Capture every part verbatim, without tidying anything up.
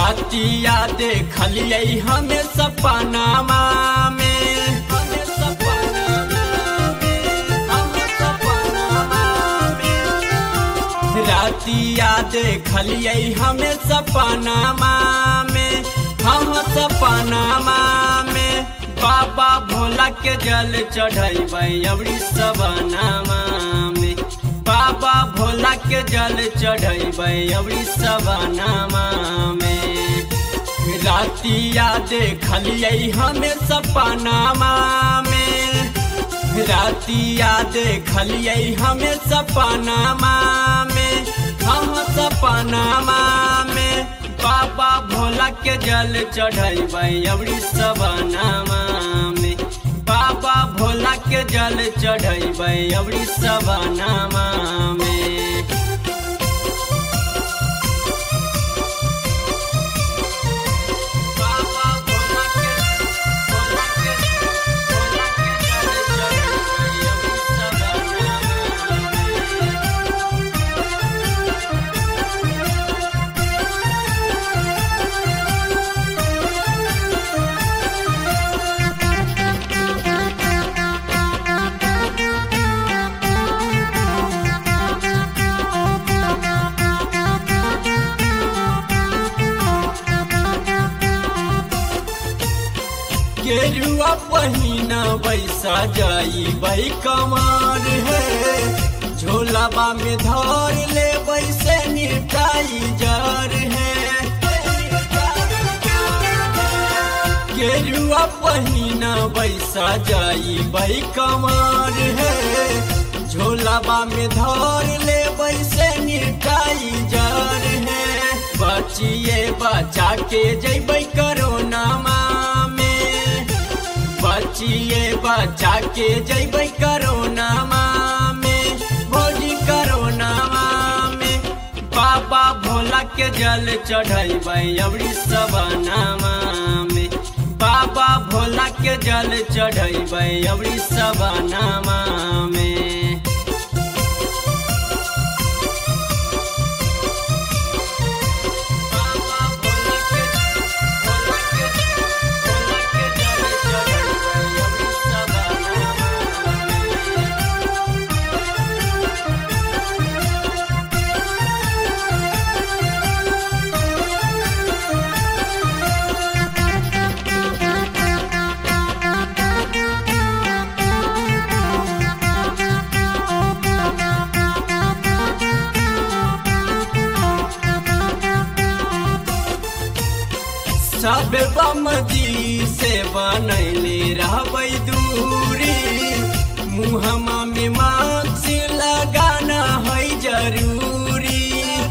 रातिया देखलिए हमें सपनामा में, हमें सपनामा में, हमें सपनामा में। रातिया देखलिए हमें सपनामा में, हम सपनामा में। बाबा भोला के जल चढ़ैबै अबरी सपनामा में, बाबा भोला के जल चढ़ैबै अबरी सपनामा में। रातिया देखलिए हमें सपनामा में, रातिया देखलिए हमें सपनामा में, हम सपनामा में। बाबा भोला के जल चढ़ैबै अबरी सपनामा में, बाबा भोला के जल चढ़ैबै अबरी सपनामा में। बाबा भोला के भोला के भोला के जल चढ़ैबै अबरी सपनामा गेरुआ पहिना बैसा जाई बई कमार है, झोलाबा में धर ले बैसे निटाई जार है। गेरुआ पहिना बैसा जाई बई कमार है, झोलाबा में धर ले बैसे निटाई जार है। बचिए बचा के जैबै कोरोना में, बचिए बचा के जैबै कोरोना में, भोजी कोरोना में। बाबा भोला के जल चढ़ैबै अबरी सपनामा में, बाबा भोला के जल चढ़ैबै अबरी सपनामा में। सब बमजी से बनैले रहबै दूरी, मुहमा में मास्क लगाना है जरूरी।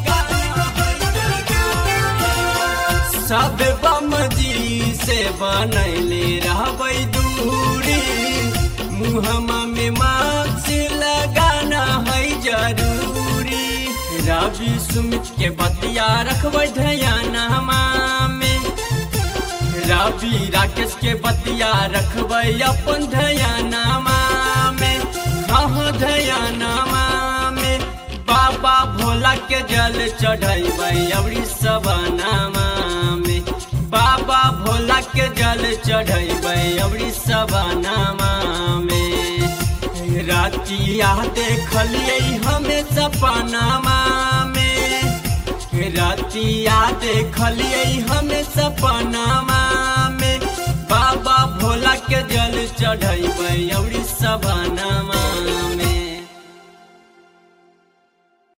सब बमजी से बनैले रहबै दूरी, मुहमा में मास्क लगाना है जरूरी। रवि सुमित के बतिया रखबै ध्यानमा में, रवि राकेश के बतिया रखबै अपन ध्यानमा में, हाँ ध्यानमा में। बाबा भोला के जल चढ़ैबै अबरी सपनामा में, बाबा भोला के जल चढ़ैबै अबरी सपनामा में। रातिया देखलिए हमें सपनामा में, रातिया देखलिए हमें सपनामा में। बाबा भोला के जल चढ़ैबै अबरी सपनामा में।